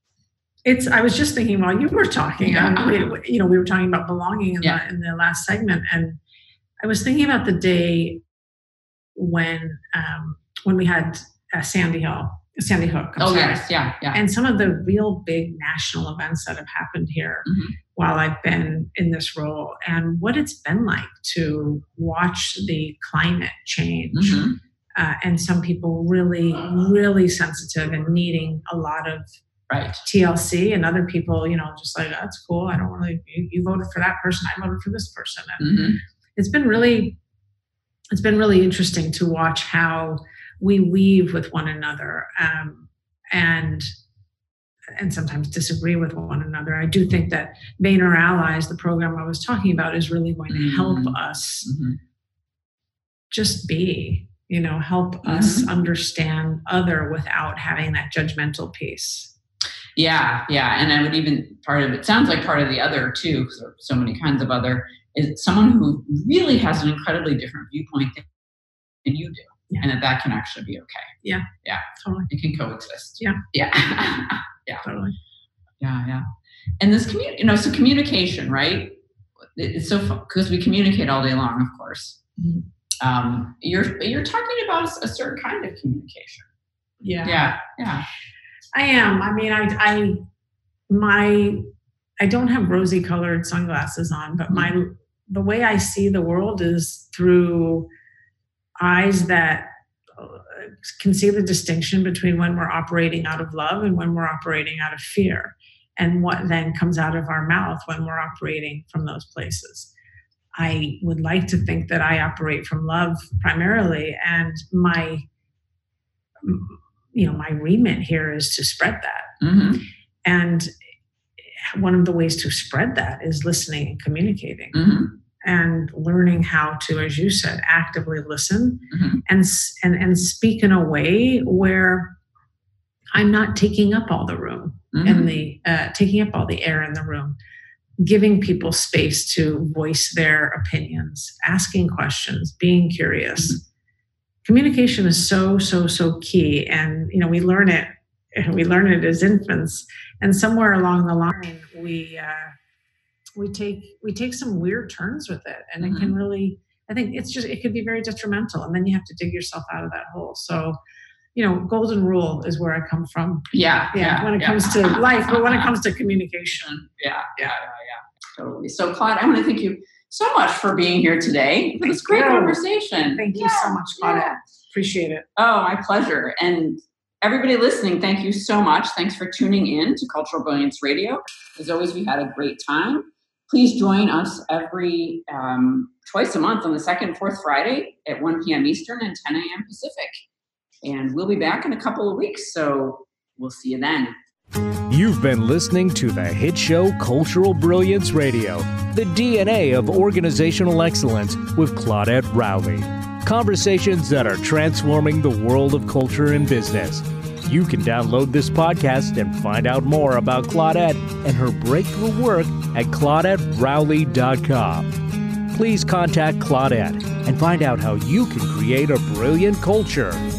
it's, I was just thinking while you were talking, Yeah. I mean, we, you know, we were talking about belonging in, Yeah. the, in the last segment. And I was thinking about the day when, um, when we had uh, Sandy Hill, Sandy Hook. I'm Oh, sorry. yes. Yeah. Yeah. And some of the real big national events that have happened here Mhm. while I've been in this role, and what it's been like to watch the climate change. Mhm. Uh, and some people really, really sensitive and needing a lot of Right. T L C, and other people, you know, just like, that's cool. I don't really, you, you voted for that person. I voted for this person. And Mhm. it's been really, it's been really interesting to watch how we weave with one another, um, and and sometimes disagree with one another. I do think that Vayner Allies, the program I was talking about, is really going to help Mhm. us Mhm. just be, you know, help us understand other without having that judgmental piece. Yeah, yeah. And I would even, part of it sounds like part of the other too, because there are so many kinds of other, is someone who really has an incredibly different viewpoint than, than you do. Yeah. And that that can actually be okay. Yeah. Yeah. Totally. It can coexist. Yeah. Yeah. Yeah. Totally. Yeah. Yeah. And this community, you know, so communication, right? It's so fun because we communicate all day long, of course. Mhm. Um, you're, you're talking about a certain kind of communication. Yeah. Yeah. Yeah. I am. I mean, I, I, my, I don't have rosy colored sunglasses on, but my, the way I see the world is through eyes that uh, can see the distinction between when we're operating out of love and when we're operating out of fear, and what then comes out of our mouth when we're operating from those places. I would like to think that I operate from love primarily, and my, you know, my remit here is to spread that. Mm-hmm. And one of the ways to spread that is listening and communicating, Mm-hmm. and learning how to, as you said, actively listen Mm-hmm. and, and, and speak in a way where I'm not taking up all the room Mhm. and the, uh, taking up all the air in the room, giving people space to voice their opinions, asking questions, being curious. Mm-hmm. Communication is so, so, so key. And, you know, we learn it, we learn it as infants, and somewhere along the line, we, uh, we take, we take some weird turns with it, and Mhm. it can really, I think it's just, it could be very detrimental, and then you have to dig yourself out of that hole. So, you know, golden rule is where I come from. Yeah. Yeah. Yeah. when it yeah. comes to life, but when it comes to communication. Yeah, yeah, yeah, yeah, totally. So, Claude, I want to thank you so much for being here today for this great conversation. Thank you Yeah, so much, Claudette. yeah. Appreciate it. Oh, my pleasure. And everybody listening, thank you so much. Thanks for tuning in to Cultural Brilliance Radio. As always, we had a great time. Please join us every um, twice a month on the second and fourth Friday at one p.m. Eastern and ten a.m. Pacific. And we'll be back in a couple of weeks, so we'll see you then. You've been listening to the hit show Cultural Brilliance Radio, the D N A of organizational excellence with Claudette Rowley. Conversations that are transforming the world of culture and business. You can download this podcast and find out more about Claudette and her breakthrough work at claudette rowley dot com. Please contact Claudette and find out how you can create a brilliant culture